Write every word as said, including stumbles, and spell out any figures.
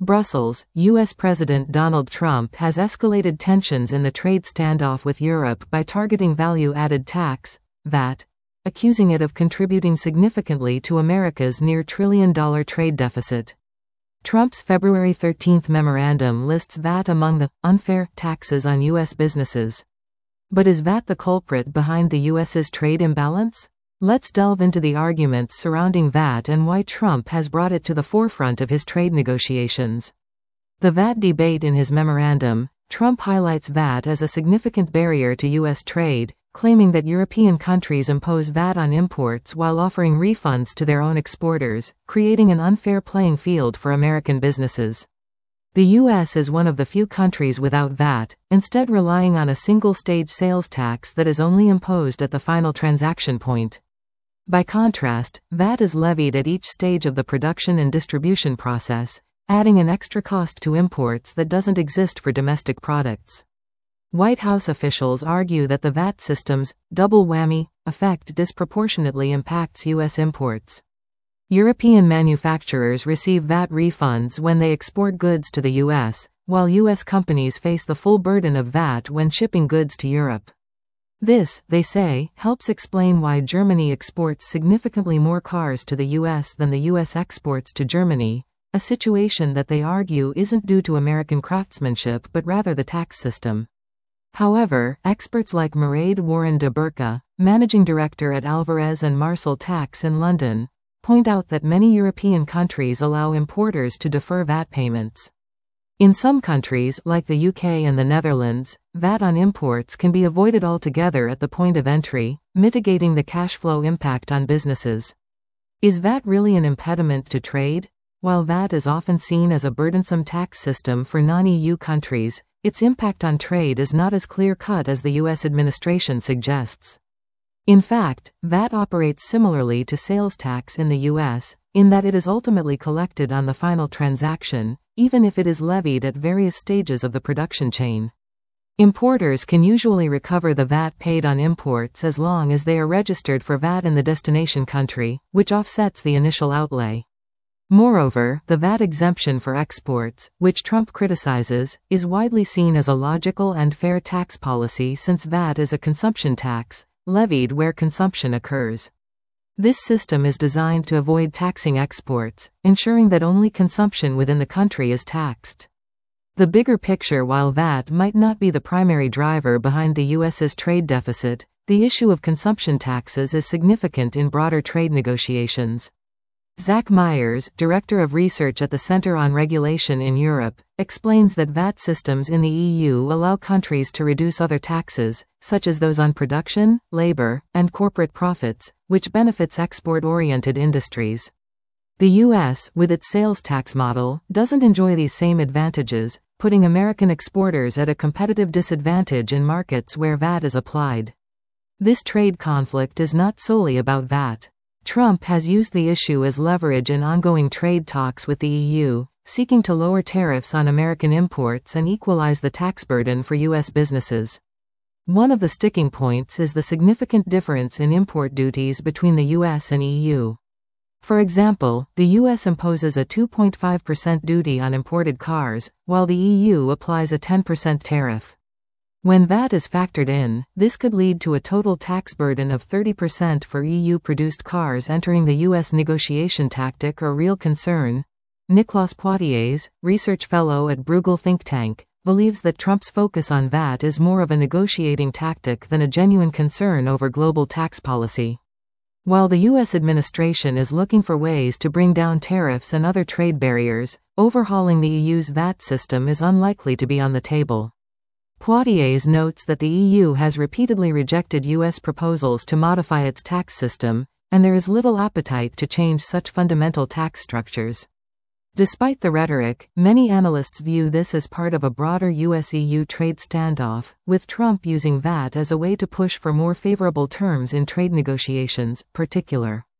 Brussels, U S President Donald Trump has escalated tensions in the trade standoff with Europe by targeting value-added tax, V A T, accusing it of contributing significantly to America's near-trillion-dollar trade deficit. Trump's February thirteenth memorandum lists V A T among the unfair taxes on U S businesses. But is V A T the culprit behind the U S's trade imbalance? Let's delve into the arguments surrounding V A T and why Trump has brought it to the forefront of his trade negotiations. The V A T debate. In his memorandum, Trump highlights V A T as a significant barrier to U S trade, claiming that European countries impose V A T on imports while offering refunds to their own exporters, creating an unfair playing field for American businesses. The U S is one of the few countries without V A T, instead relying on a single-stage sales tax that is only imposed at the final transaction point. By contrast, V A T is levied at each stage of the production and distribution process, adding an extra cost to imports that doesn't exist for domestic products. White House officials argue that the V A T system's double whammy effect disproportionately impacts U S imports. European manufacturers receive V A T refunds when they export goods to the U S, while U S companies face the full burden of V A T when shipping goods to Europe. This, they say, helps explain why Germany exports significantly more cars to the U S than the U S exports to Germany, a situation that they argue isn't due to American craftsmanship but rather the tax system. However, experts like Mairead Warren de Burca, managing director at Alvarez and Marsal Tax in London, point out that many European countries allow importers to defer V A T payments. In some countries, like the U K and the Netherlands, V A T on imports can be avoided altogether at the point of entry, mitigating the cash flow impact on businesses. Is V A T really an impediment to trade? While V A T is often seen as a burdensome tax system for non-E U countries, its impact on trade is not as clear-cut as the U S administration suggests. In fact, V A T operates similarly to sales tax in the U S, in that it is ultimately collected on the final transaction, even if it is levied at various stages of the production chain. Importers can usually recover the V A T paid on imports as long as they are registered for V A T in the destination country, which offsets the initial outlay. Moreover, the V A T exemption for exports, which Trump criticizes, is widely seen as a logical and fair tax policy since V A T is a consumption tax, levied where consumption occurs. This system is designed to avoid taxing exports, ensuring that only consumption within the country is taxed. The bigger picture. While V A T might not be the primary driver behind the U S's trade deficit, the issue of consumption taxes is significant in broader trade negotiations. Zach Myers, director of research at the Center on Regulation in Europe, explains that V A T systems in the E U allow countries to reduce other taxes, such as those on production, labor, and corporate profits, which benefits export-oriented industries. The U S, with its sales tax model, doesn't enjoy these same advantages, putting American exporters at a competitive disadvantage in markets where V A T is applied. This trade conflict is not solely about V A T. Trump has used the issue as leverage in ongoing trade talks with the E U, seeking to lower tariffs on American imports and equalize the tax burden for U S businesses. One of the sticking points is the significant difference in import duties between the U S and E U. For example, the U S imposes a two point five percent duty on imported cars, while the E U applies a ten percent tariff. When V A T is factored in, this could lead to a total tax burden of thirty percent for E U-produced cars entering the U S negotiation tactic or real concern. Nicolas Poitiers, research fellow at Bruegel think tank, believes that Trump's focus on V A T is more of a negotiating tactic than a genuine concern over global tax policy. While the U S administration is looking for ways to bring down tariffs and other trade barriers, overhauling the E U's V A T system is unlikely to be on the table. Poitiers notes that the E U has repeatedly rejected U S proposals to modify its tax system, and there is little appetite to change such fundamental tax structures. Despite the rhetoric, many analysts view this as part of a broader U S E U trade standoff, with Trump using V A T as a way to push for more favorable terms in trade negotiations, particular.